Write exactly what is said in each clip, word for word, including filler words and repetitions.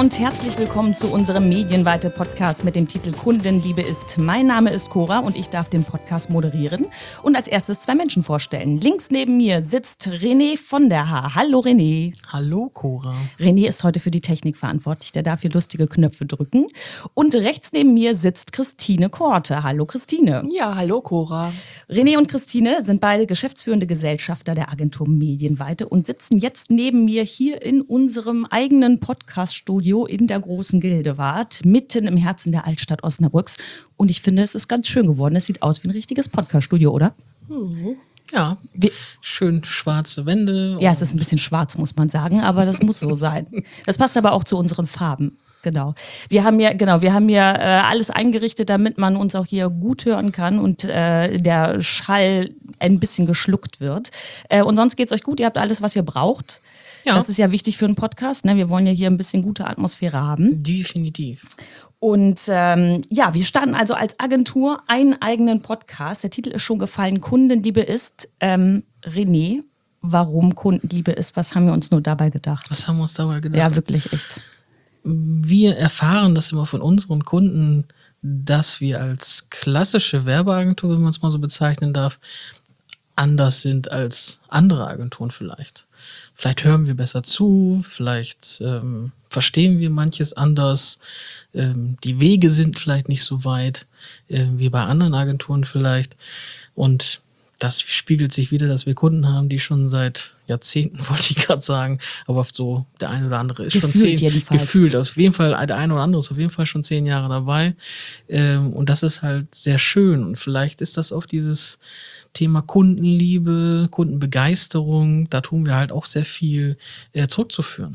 und herzlich willkommen zu unserem medienweite Podcast mit dem Titel Kundenliebe ist. Mein Name ist Cora und ich darf den Podcast moderieren und als erstes zwei Menschen vorstellen. Links neben mir sitzt René von der Haar. Hallo René. Hallo Cora. René ist heute für die Technik verantwortlich, der darf hier lustige Knöpfe drücken. Und rechts neben mir sitzt Christine Korte. Hallo Christine. Ja, hallo Cora. René und Christine sind beide geschäftsführende Gesellschafter der Agentur Medienweite und sitzen jetzt neben mir hier in unserem eigenen Podcast-Studio in der Großen Gildewart, mitten im Herzen der Altstadt Osnabrücks. Und ich finde, es ist ganz schön geworden. Es sieht aus wie ein richtiges Podcast-Studio, oder? Mhm. Ja, Wir, schön schwarze Wände. ja, es ist ein bisschen schwarz, muss man sagen, aber das muss so sein. Das passt aber auch zu unseren Farben. Genau. Wir haben ja, genau, wir haben ja äh, alles eingerichtet, damit man uns auch hier gut hören kann und äh, der Schall ein bisschen geschluckt wird. Äh, und sonst geht's euch gut, ihr habt alles, was ihr braucht. Ja. Das ist ja wichtig für einen Podcast, ne? Wir wollen ja hier ein bisschen gute Atmosphäre haben. Definitiv. Und ähm, ja, wir starten also als Agentur einen eigenen Podcast. Der Titel ist schon gefallen, Kundenliebe ist. Ähm, René, warum Kundenliebe ist, was haben wir uns nur dabei gedacht? Was haben wir uns dabei gedacht? Ja, wirklich, echt. Wir erfahren das immer von unseren Kunden, dass wir als klassische Werbeagentur, wenn man es mal so bezeichnen darf, anders sind als andere Agenturen vielleicht. Vielleicht hören wir besser zu, vielleicht ähm, verstehen wir manches anders, ähm, die Wege sind vielleicht nicht so weit äh, wie bei anderen Agenturen vielleicht und das spiegelt sich wieder, dass wir Kunden haben, die schon seit Jahrzehnten, wollte ich gerade sagen, aber so der eine oder andere ist gefühlt schon zehn, jedenfalls. gefühlt, auf jeden Fall, der eine oder andere ist auf jeden Fall schon zehn Jahre dabei ähm, und das ist halt sehr schön und vielleicht ist das auf dieses Thema Kundenliebe, Kundenbegeisterung, da tun wir halt auch sehr viel äh, zurückzuführen.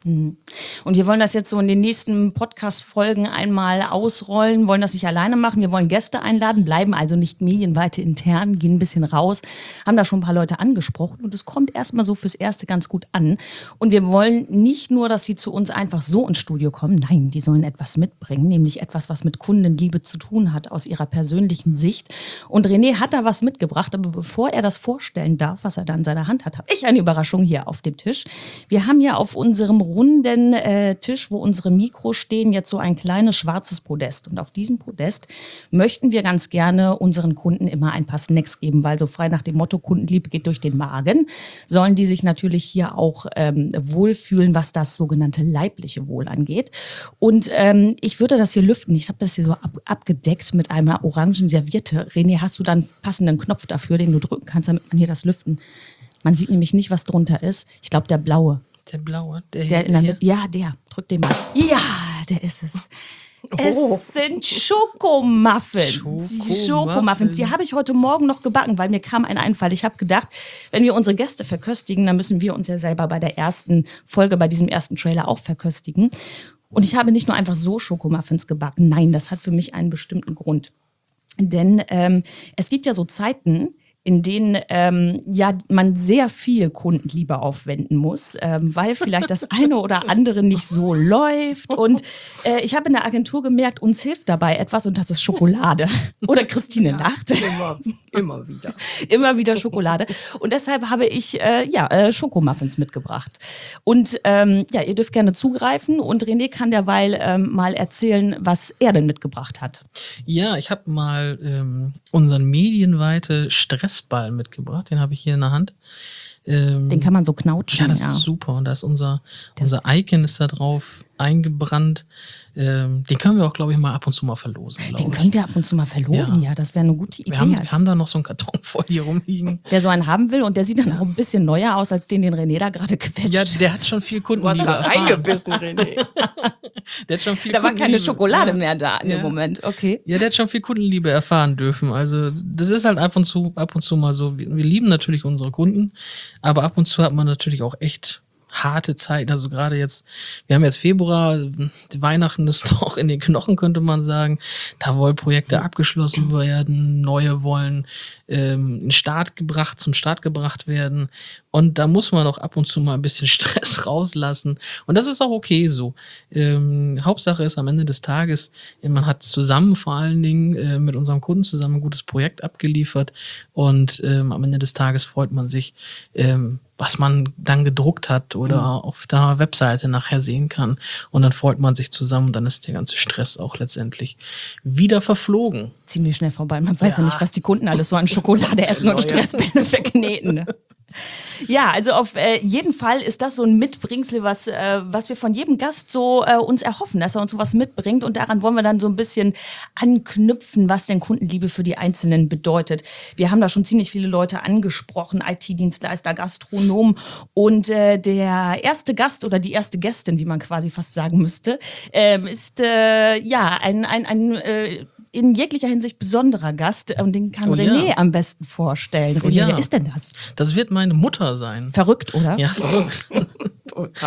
Und wir wollen das jetzt so in den nächsten Podcast-Folgen einmal ausrollen, wollen das nicht alleine machen, wir wollen Gäste einladen, bleiben also nicht medienweite intern, gehen ein bisschen raus, haben da schon ein paar Leute angesprochen und es kommt erstmal so fürs Erste ganz gut an. Und wir wollen nicht nur, dass sie zu uns einfach so ins Studio kommen, nein, die sollen etwas mitbringen, nämlich etwas, was mit Kundenliebe zu tun hat, aus ihrer persönlichen Sicht. Und René hat da was mitgebracht, aber bevor er das vorstellen darf, was er da in seiner Hand hat, habe ich eine Überraschung hier auf dem Tisch. Wir haben ja auf unserem runden äh, Tisch, wo unsere Mikros stehen, jetzt so ein kleines schwarzes Podest. Und auf diesem Podest möchten wir ganz gerne unseren Kunden immer ein paar Snacks geben, weil so frei nach dem Motto Kundenliebe geht durch den Magen, sollen die sich natürlich hier auch ähm, wohlfühlen, was das sogenannte leibliche Wohl angeht. Und ähm, ich würde das hier lüften. Ich habe das hier so ab, abgedeckt mit einer orangen Serviette. René, hast du dann einen passenden Knopf dafür, den du drücken kannst, damit man hier das lüften? Man sieht nämlich nicht, was drunter ist. Ich glaube, der blaue. Der blaue? Der, der, hier, der der Ja, der. Drück den mal. Ja, der ist es. Oh. Es sind Schokomuffins. Schokomuffins. Schokomuffins. Die habe ich heute Morgen noch gebacken, weil mir kam ein Einfall. Ich habe gedacht, wenn wir unsere Gäste verköstigen, dann müssen wir uns ja selber bei der ersten Folge, bei diesem ersten Trailer auch verköstigen. Und ich habe nicht nur einfach so Schokomuffins gebacken. Nein, das hat für mich einen bestimmten Grund. Denn ähm, es gibt ja so Zeiten, in denen ähm, ja man sehr viel Kundenliebe aufwenden muss, ähm, weil vielleicht das eine oder andere nicht so läuft. Und äh, ich habe in der Agentur gemerkt, uns hilft dabei etwas und das ist Schokolade. Oder Christine ja, lacht. Immer, immer wieder. Immer wieder Schokolade. Und deshalb habe ich äh, ja äh, Schokomuffins mitgebracht. Und ähm, ja, ihr dürft gerne zugreifen und René kann derweil ähm, mal erzählen, was er denn mitgebracht hat. Ja, ich habe mal ähm, unseren medienweite Stressball mitgebracht. Den habe ich hier in der Hand. Ähm, Den kann man so knautschen. Ja, das ja. ist super. Und da ist unser, unser Icon ist da drauf eingebrannt. Ähm, den können wir auch, glaube ich, mal ab und zu mal verlosen. Den können wir ab und zu mal verlosen, ja. ja das wäre eine gute Idee. Wir haben, wir haben da noch so einen Karton voll hier rumliegen. Wer so einen haben will und der sieht dann ja. auch ein bisschen neuer aus, als den, den René da gerade quetscht. Ja, der hat schon viel Kundenliebe. Du hast da reingebissen, René. Der hat schon viel da war keine Schokolade ja. mehr da in ja. dem Moment, okay. Ja, der hat schon viel Kundenliebe erfahren dürfen. Also das ist halt ab und zu, ab und zu mal so. Wir, wir lieben natürlich unsere Kunden, aber ab und zu hat man natürlich auch echt harte Zeiten, also gerade jetzt, wir haben jetzt Februar, Weihnachten ist doch in den Knochen, könnte man sagen. Da wollen Projekte abgeschlossen werden, neue wollen ähm, in den Start gebracht, zum Start gebracht werden. Und da muss man auch ab und zu mal ein bisschen Stress rauslassen. Und das ist auch okay so. Ähm, Hauptsache ist am Ende des Tages, man hat zusammen vor allen Dingen äh, mit unserem Kunden zusammen ein gutes Projekt abgeliefert. Und ähm, am Ende des Tages freut man sich, ähm, was man dann gedruckt hat oder mhm. auf der Webseite nachher sehen kann. Und dann freut man sich zusammen und dann ist der ganze Stress auch letztendlich wieder verflogen. Ziemlich schnell vorbei. Man weiß ja, ja nicht, was die Kunden alles so an Schokolade essen und Stresspläne verkneten. Ne? Ja, also auf äh, jeden Fall ist das so ein Mitbringsel, was, äh, was wir von jedem Gast so äh, uns erhoffen, dass er uns sowas mitbringt. Und daran wollen wir dann so ein bisschen anknüpfen, was denn Kundenliebe für die Einzelnen bedeutet. Wir haben da schon ziemlich viele Leute angesprochen, I T-Dienstleister, Gastronomen. Und äh, der erste Gast oder die erste Gästin, wie man quasi fast sagen müsste, äh, ist äh, ja ein, ein, ein äh, in jeglicher Hinsicht besonderer Gast. Und den kann oh, René ja. am besten vorstellen. René, oh, ja. wer ist denn das? Das wird meine Mutter sein. Verrückt, oder? Ja, verrückt. Total.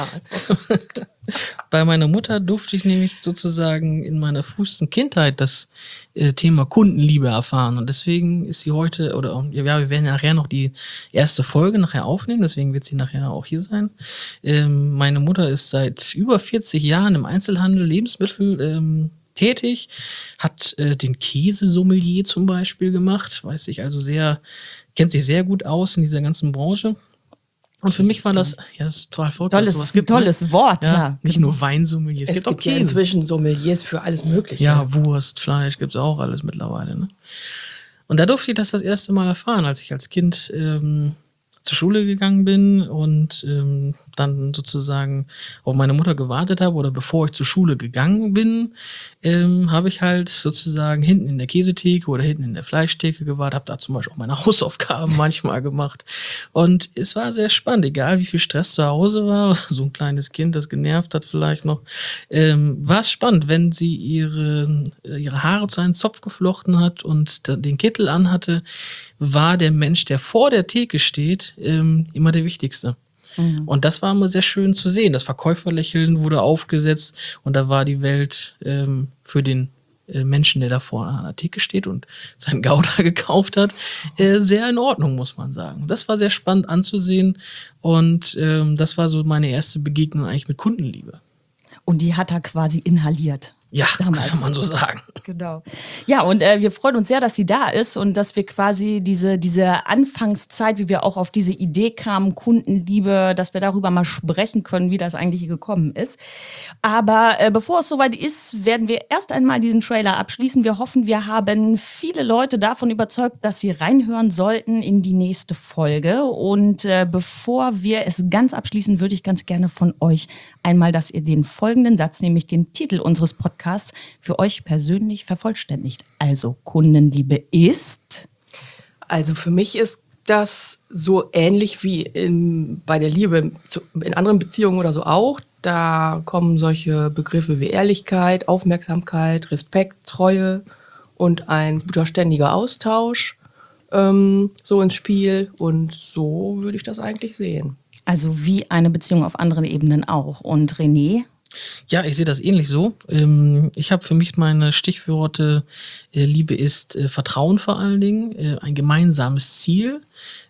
Bei meiner Mutter durfte ich nämlich sozusagen in meiner frühesten Kindheit das äh, Thema Kundenliebe erfahren. Und deswegen ist sie heute, oder ja, wir werden nachher noch die erste Folge nachher aufnehmen, deswegen wird sie nachher auch hier sein. Ähm, meine Mutter ist seit über vierzig Jahren im Einzelhandel Lebensmittel ähm, tätig, hat äh, den Käsesommelier zum Beispiel gemacht, weiß ich also sehr, kennt sich sehr gut aus in dieser ganzen Branche. Und für mich war das, ja, das ist total verrückt. Tolles, sowas ein gibt, tolles ne? Wort, ja. ja. Nicht nur Weinsommelier, es, es gibt, gibt auch ja Käse. inzwischen Sommeliers für alles Mögliche. Ja, Wurst, Fleisch, gibt's auch alles mittlerweile. Ne? Und da durfte ich das das erste Mal erfahren, als ich als Kind ähm, zur Schule gegangen bin und ähm, dann sozusagen auf meine Mutter gewartet habe oder bevor ich zur Schule gegangen bin, ähm, habe ich halt sozusagen hinten in der Käsetheke oder hinten in der Fleischtheke gewartet, habe da zum Beispiel auch meine Hausaufgaben manchmal gemacht und es war sehr spannend, egal wie viel Stress zu Hause war, so ein kleines Kind, das genervt hat vielleicht noch, ähm, war es spannend, wenn sie ihre, ihre Haare zu einem Zopf geflochten hat und den Kittel anhatte, war der Mensch, der vor der Theke steht, ähm, immer der Wichtigste. Mhm. Und das war immer sehr schön zu sehen. Das Verkäuferlächeln wurde aufgesetzt und da war die Welt ähm, für den äh, Menschen, der da vorne an der Theke steht und seinen Gouda gekauft hat, äh, sehr in Ordnung, muss man sagen. Das war sehr spannend anzusehen und ähm, das war so meine erste Begegnung eigentlich mit Kundenliebe. Und die hat er quasi inhaliert. Ja, damals. Kann man so sagen. Genau. Ja, und äh, wir freuen uns sehr, dass sie da ist und dass wir quasi diese, diese Anfangszeit, wie wir auch auf diese Idee kamen, Kundenliebe, dass wir darüber mal sprechen können, wie das eigentlich gekommen ist. Aber äh, bevor es soweit ist, werden wir erst einmal diesen Trailer abschließen. Wir hoffen, wir haben viele Leute davon überzeugt, dass sie reinhören sollten in die nächste Folge. Und äh, bevor wir es ganz abschließen, würde ich ganz gerne von euch einmal, dass ihr den folgenden Satz, nämlich den Titel unseres Podcasts, für euch persönlich vervollständigt. Also Kundenliebe ist? Also für mich ist das so ähnlich wie in, bei der Liebe zu, in anderen Beziehungen oder so auch. Da kommen solche Begriffe wie Ehrlichkeit, Aufmerksamkeit, Respekt, Treue und ein guter ständiger Austausch ähm, so ins Spiel. Und so würde ich das eigentlich sehen. Also wie eine Beziehung auf anderen Ebenen auch. Und René? Ja, ich sehe das ähnlich so. Ich habe für mich meine Stichworte, Liebe ist Vertrauen vor allen Dingen, ein gemeinsames Ziel.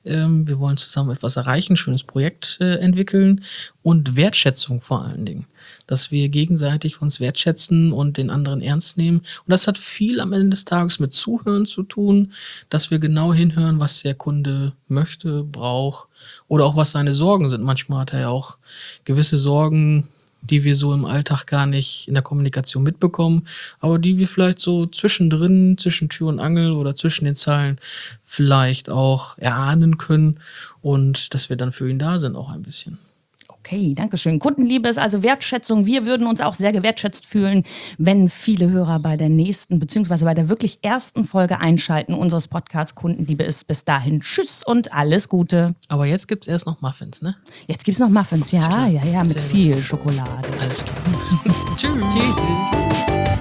Wir wollen zusammen etwas erreichen, ein schönes Projekt entwickeln und Wertschätzung vor allen Dingen. Dass wir gegenseitig uns wertschätzen und den anderen ernst nehmen. Und das hat viel am Ende des Tages mit Zuhören zu tun, dass wir genau hinhören, was der Kunde möchte, braucht oder auch was seine Sorgen sind. Manchmal hat er ja auch gewisse Sorgen, die wir so im Alltag gar nicht in der Kommunikation mitbekommen, aber die wir vielleicht so zwischendrin, zwischen Tür und Angel oder zwischen den Zeilen vielleicht auch erahnen können und dass wir dann für ihn da sind auch ein bisschen. Okay, danke schön. Kundenliebe ist also Wertschätzung. Wir würden uns auch sehr gewertschätzt fühlen, wenn viele Hörer bei der nächsten beziehungsweise bei der wirklich ersten Folge einschalten unseres Podcasts Kundenliebe ist. Bis dahin tschüss und alles Gute. Aber jetzt gibt's erst noch Muffins, ne? Jetzt gibt's noch Muffins, ja, ja, ja, mit Sehr viel Schokolade. Alles klar. Tschüss. Tschüss.